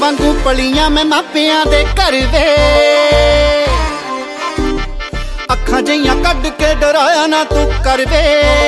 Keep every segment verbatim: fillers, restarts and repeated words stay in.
वांगू पलियां मैं मापियां दे घर वे, अखां जिहियां कढ के डराया ना तू कर वे।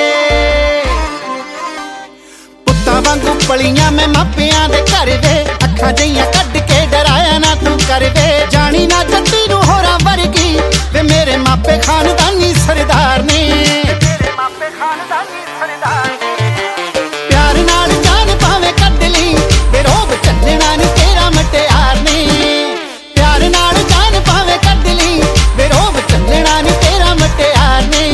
पुत्तां वांगू पलियां मैं मापियां दे घर वे, अखां जिहियां कढ के डराया ना तू कर वे। जानी ना जट्टी नूं होरां वर्गी वे मेरे मापे खानदानी सरदार ने, मेरे मापे खानदानी सरदार ने। प्यार नाल जान भावें कढ लई वे रोब चलना नी तेरा मटियार ने, प्यार नाल जान भावें कढ लई वे रोब चलना नी तेरा मटियार ने।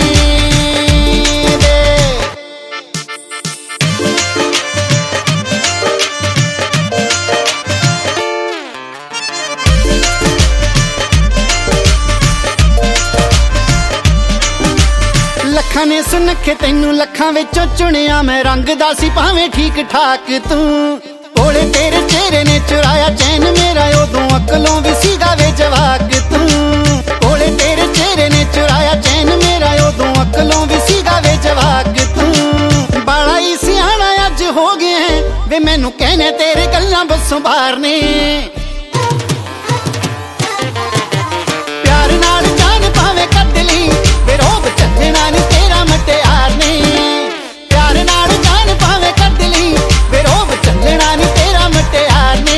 लखां ने सुनखे तैनू लखां विचों चुनिया मैं, रंग दा सी भावें ठीक ठाक तू। कोले तेरे चेहरे ने चुराया चैन मेरा, उदों अकलों भी सीगा वे जवाक तू। कोले तेरे चेहरे ने चुराया चैन मेरा, उदों अकलों भी सीगा वे जवाक तू। बाला ही सियाणा अज हो गया वे मैनू कहने तेरे गल्लां बसों बाहर ने। प्यार नाल जान भावें कढ लई वे रोब चलना नी तेरा मटियार ने, प्यार नाल जान भावें कढ लई वे रोब चलना नी तेरा मटियार ने।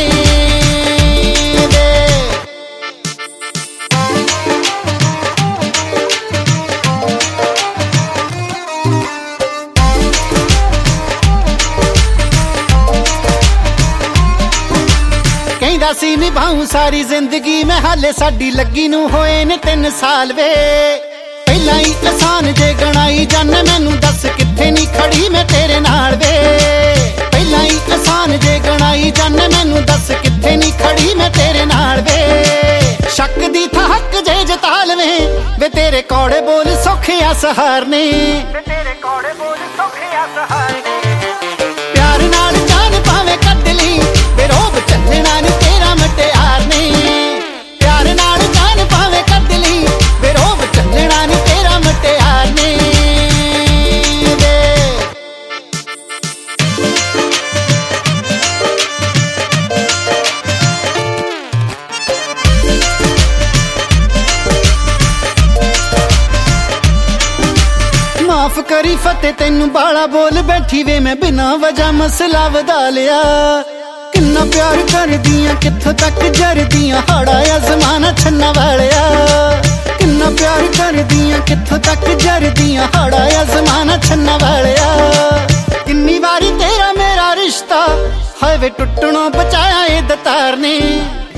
कहंदा सी निभाऊं सारी जिंदगी मैं, हाले साडी लगी नूं होए ने तीन साल वे। पहला ही आसान जे गणाई जाने मैनू दस कित्थे नी खड़ी मैं तेरे नाल वे। पहला ही आसान जे गणाई जाने मैनू दस कित्थे नी खड़ी मैं तेरे नाल वे। शक दी था हक जे जता लवें वे तेरे कौड़े बोल सौखे आ सहारने, वे तेरे कौड़े बोल सौखे आ सहारने। प्यार नाल जान भावें कढ लई वे रोब चलना नी तेरा मटियार ने, प्यार नाल जान भावें कढ लई वे रोब चलना नी तेरा मटियार ने। माफ करी फतेह तैनू बाला बोल बैठी वे मैं, बिना वजह मसला वधा लिया। किन्ना प्यार करदियां कित्थों तक जरदियां, हाड़ा आ जमाना छन्ना वालिया। किन्ना प्यार करदियां कित्थों तक जरदियां, हाड़ा आ जमाना छन्ना वालिया। किन्नी बारी तेरा मेरा रिश्ता हाय वे टुटणों बचाया ए दतार ने।